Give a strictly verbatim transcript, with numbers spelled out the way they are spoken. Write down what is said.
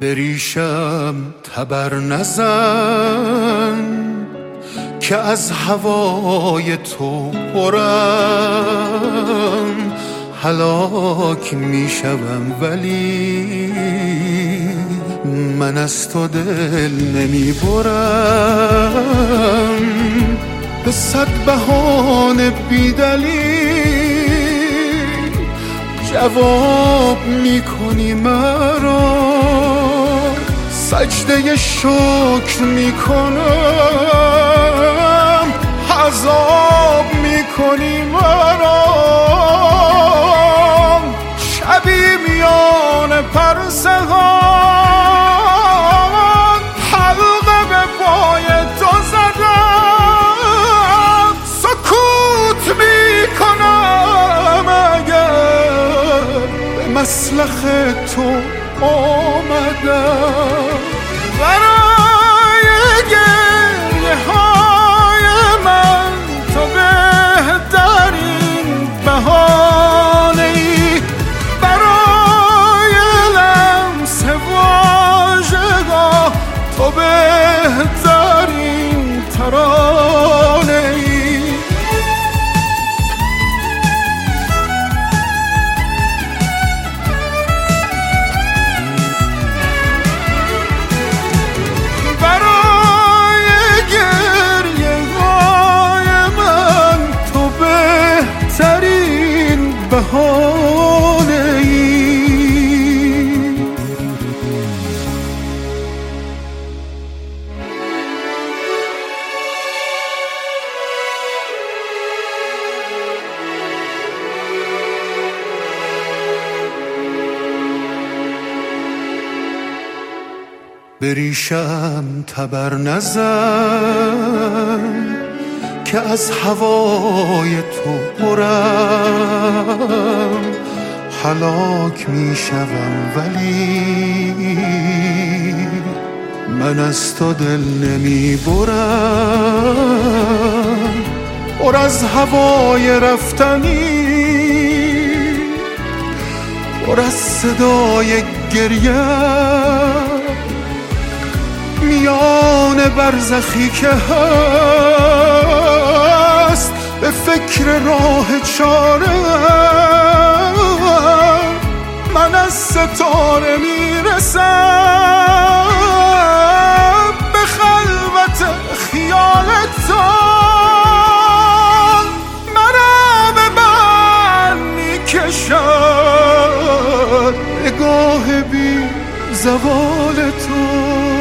بریشم تبر نزن که از هوای تو پرم، هلاک میشوم ولی من از تو دل نمیبرم. به صد بهانه بیدلیل جواب میکنی مرا، سجده شکر میکنم عذاب میکنی مرا. شبی میان پرسهان حلقه به پای تو زدم، سکوت میکنم اگر به مسلخ تو آمدم. برای گریه های من تو بهترین بهانه ای، برای لمس واژگاه تو بهترین ترانه ای. بهانه ای بریشم تبر نزن که از هوای تو پرم، هلاک میشوم ولی من از تو دل نمیبرم. پر از هوای رفتنی، پر از صدای گریه، میان برزخی که هست به فکر راه چاره. من از ستاره میرسم به خلوت خیال تو، مرا به بند میکشد نگاه بی زوال تو.